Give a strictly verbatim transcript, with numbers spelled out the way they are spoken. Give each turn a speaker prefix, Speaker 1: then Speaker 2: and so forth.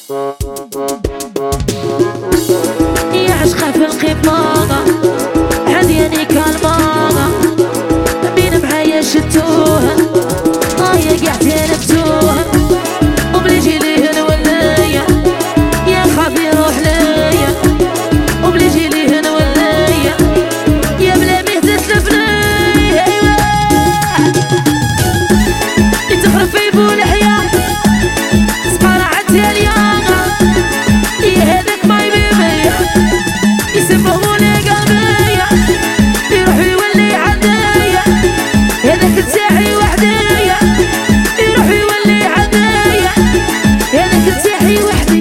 Speaker 1: يا عشقة في القمامة هدياني كالماما مين معايا شتوها اه يا قاعدين بتوها وبليجي ليه نولية يا خافي روح ليا وبليجي ليه نولية يا بلا ميه تتلف ليا تخرب في بول حياة سقارة عالتاليانة يا هذاك ماي بيبي يسموهولي قلبية يروح يولي عدايا هذاك تساحي وحدايا يروح يولي عدايا هذاك تساحي وحدايا